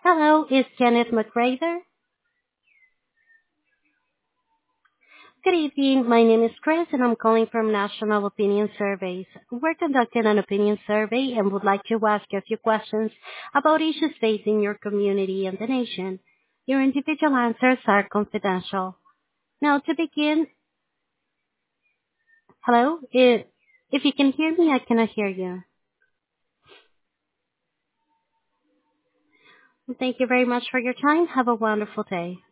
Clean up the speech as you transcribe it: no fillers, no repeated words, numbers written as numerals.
Hello, is Janet McRader? Good evening. My name is Chris, and I'm calling from National Opinion Surveys. We're conducting an opinion survey and would like to ask you a few questions about issues facing your community and the nation. Your individual answers are confidential. Now, to begin, hello? If you can hear me, I cannot hear you. Thank you very much for your time. Have a wonderful day.